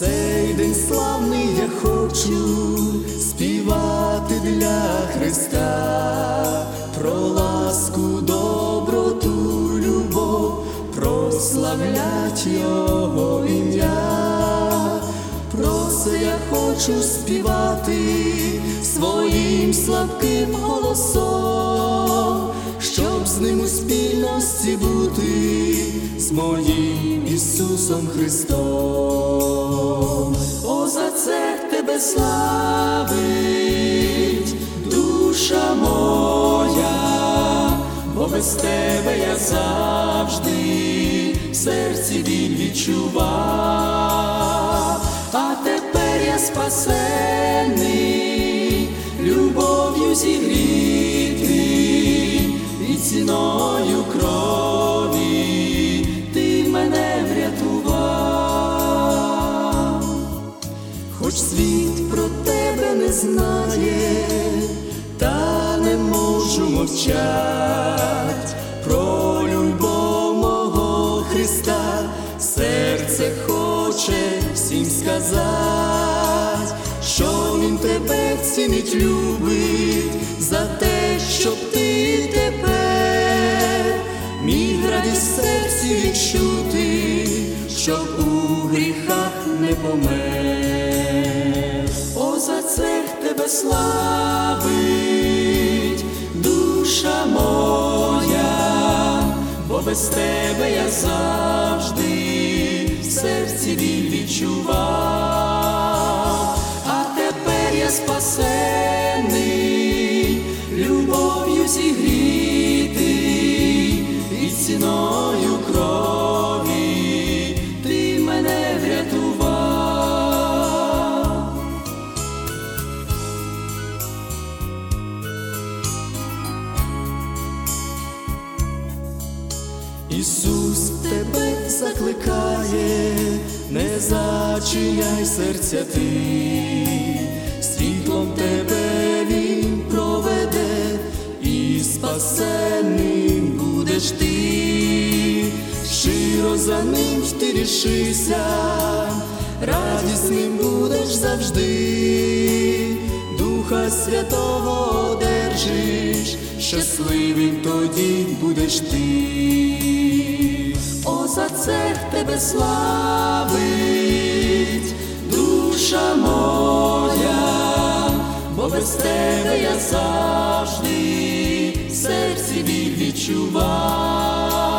цей день славний я хочу співати для Христа, про ласку, доброту, любов, прославлять Його ім'я. Про це я хочу співати своїм слабким голосом, щоб з ним у спільності бути, з моїм Ісусом Христом. О, за це тебе славить душа моя, бо без тебе я завжди в серці біль відчував. А тепер я спасений, любов'ю зігрітий, і ціною крові ти мене врятував. Хоч світ про тебе не знає, та не можу мовчать про любов мого Христа. Серце хоче всім сказать, що Він тебе цінить, любить, за те, щоб ти тепер міг радість в серці відчути, щоб у гріхах не помер. О, за це тебе славить душа моя, бо без тебе я завжди в серці біль відчував. А тепер я спасений, любов'ю зігрітий, і ціною крові ти мене врятував. Ісус тебе закликає, не зачиняй серця ти, світлом тебе Він проведе, і спасенним будеш ти. Щиро за ним ти рішися, радісним будеш завжди, Духа Святого одержиш, щасливим тоді будеш ти. О, за це тебе славить душа моя, бо без тебе я завжди в серці біль відчував.